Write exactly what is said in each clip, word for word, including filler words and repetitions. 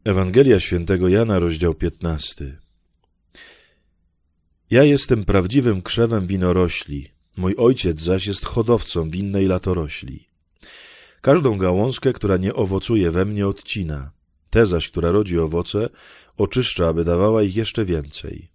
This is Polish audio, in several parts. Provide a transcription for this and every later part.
Ewangelia świętego Jana, rozdział piętnasty. Ja jestem prawdziwym krzewem winorośli, mój ojciec zaś jest hodowcą winnej latorośli. Każdą gałązkę, która nie owocuje we mnie, odcina. Tę zaś, która rodzi owoce, oczyszcza, aby dawała ich jeszcze więcej.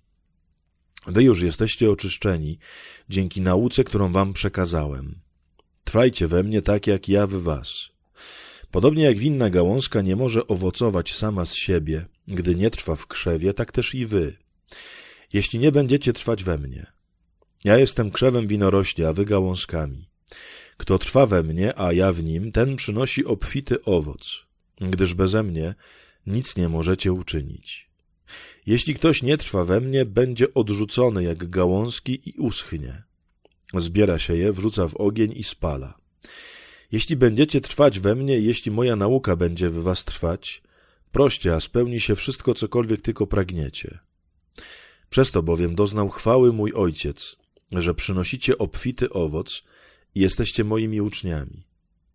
Wy już jesteście oczyszczeni dzięki nauce, którą wam przekazałem. Trwajcie we mnie tak, jak ja w was. Podobnie jak winna gałązka nie może owocować sama z siebie, gdy nie trwa w krzewie, tak też i wy, jeśli nie będziecie trwać we mnie. Ja jestem krzewem winorośli, a wy gałązkami. Kto trwa we mnie, a ja w nim, ten przynosi obfity owoc, gdyż beze mnie nic nie możecie uczynić. Jeśli ktoś nie trwa we mnie, będzie odrzucony jak gałązki i uschnie. Zbiera się je, wrzuca w ogień i spala. Jeśli będziecie trwać we mnie, jeśli moja nauka będzie w was trwać, proście, a spełni się wszystko, cokolwiek tylko pragniecie. Przez to bowiem doznał chwały mój Ojciec, że przynosicie obfity owoc i jesteście moimi uczniami.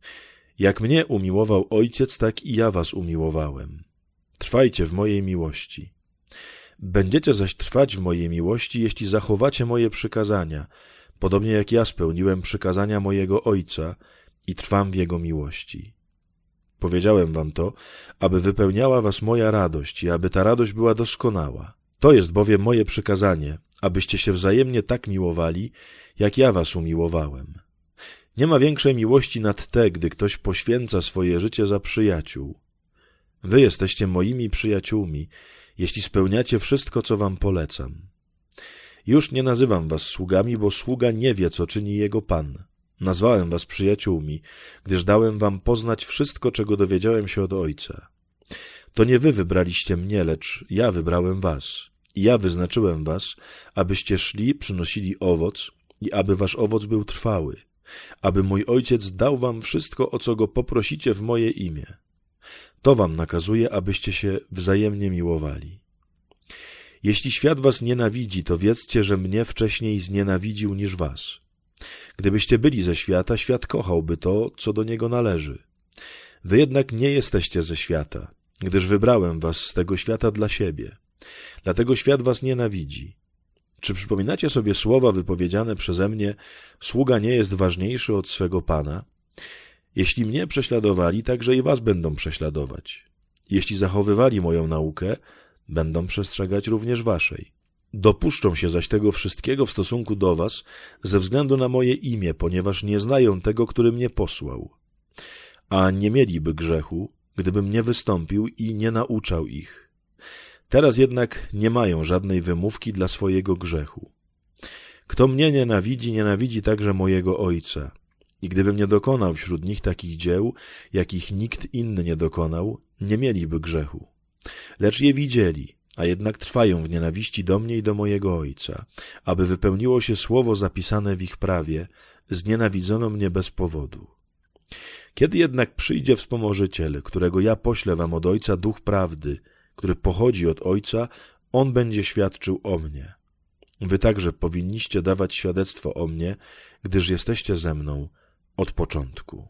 Jak mnie umiłował Ojciec, tak i ja was umiłowałem. Trwajcie w mojej miłości. Będziecie zaś trwać w mojej miłości, jeśli zachowacie moje przykazania, podobnie jak ja spełniłem przykazania mojego Ojca i trwam w Jego miłości. Powiedziałem wam to, aby wypełniała was moja radość i aby ta radość była doskonała. To jest bowiem moje przykazanie, abyście się wzajemnie tak miłowali, jak ja was umiłowałem. Nie ma większej miłości nad te, gdy ktoś poświęca swoje życie za przyjaciół. Wy jesteście moimi przyjaciółmi, jeśli spełniacie wszystko, co wam polecam. Już nie nazywam was sługami, bo sługa nie wie, co czyni jego Pan. Nazwałem was przyjaciółmi, gdyż dałem wam poznać wszystko, czego dowiedziałem się od Ojca. To nie wy wybraliście mnie, lecz ja wybrałem was. I ja wyznaczyłem was, abyście szli, przynosili owoc i aby wasz owoc był trwały, aby mój Ojciec dał wam wszystko, o co go poprosicie w moje imię. To wam nakazuje, abyście się wzajemnie miłowali. Jeśli świat was nienawidzi, to wiedzcie, że mnie wcześniej znienawidził niż was. Gdybyście byli ze świata, świat kochałby to, co do niego należy. Wy jednak nie jesteście ze świata, gdyż wybrałem was z tego świata dla siebie. Dlatego świat was nienawidzi. Czy przypominacie sobie słowa wypowiedziane przeze mnie, sługa nie jest ważniejszy od swego Pana? Jeśli mnie prześladowali, także i was będą prześladować. Jeśli zachowywali moją naukę, będą przestrzegać również waszej. Dopuszczą się zaś tego wszystkiego w stosunku do was ze względu na moje imię, ponieważ nie znają tego, który mnie posłał. A nie mieliby grzechu, gdybym nie wystąpił i nie nauczał ich. Teraz jednak nie mają żadnej wymówki dla swojego grzechu. Kto mnie nienawidzi, nienawidzi także mojego Ojca. I gdybym nie dokonał wśród nich takich dzieł, jakich nikt inny nie dokonał, nie mieliby grzechu. Lecz je widzieli, a jednak trwają w nienawiści do mnie i do mojego Ojca, aby wypełniło się słowo zapisane w ich prawie, znienawidzono mnie bez powodu. Kiedy jednak przyjdzie wspomożyciel, którego ja poślę wam od Ojca, Duch Prawdy, który pochodzi od Ojca, On będzie świadczył o mnie. Wy także powinniście dawać świadectwo o mnie, gdyż jesteście ze mną od początku.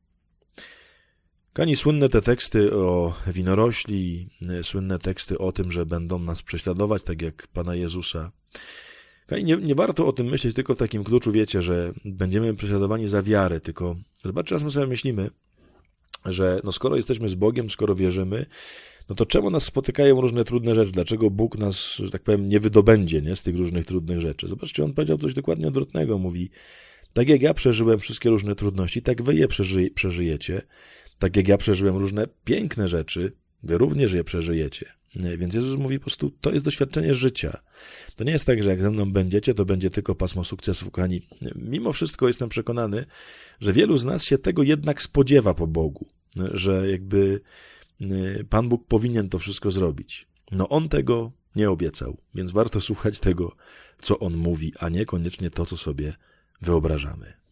Kochani, słynne te teksty o winorośli, słynne teksty o tym, że będą nas prześladować, tak jak Pana Jezusa. Kochani, nie, nie warto o tym myśleć tylko w takim kluczu, wiecie, że będziemy prześladowani za wiarę, tylko zobaczcie, raz my sobie myślimy, że no skoro jesteśmy z Bogiem, skoro wierzymy, no to czemu nas spotykają różne trudne rzeczy? Dlaczego Bóg nas, że tak powiem, nie wydobędzie, nie, z tych różnych trudnych rzeczy? Zobaczcie, On powiedział coś dokładnie odwrotnego. Mówi, tak jak ja przeżyłem wszystkie różne trudności, tak wy je przeży przeżyjecie. Tak jak ja przeżyłem różne piękne rzeczy, wy również je przeżyjecie. Więc Jezus mówi po prostu, to jest doświadczenie życia. To nie jest tak, że jak ze mną będziecie, to będzie tylko pasmo sukcesów, kochani. Mimo wszystko jestem przekonany, że wielu z nas się tego jednak spodziewa po Bogu, że jakby Pan Bóg powinien to wszystko zrobić. No On tego nie obiecał, więc warto słuchać tego, co On mówi, a nie koniecznie to, co sobie wyobrażamy.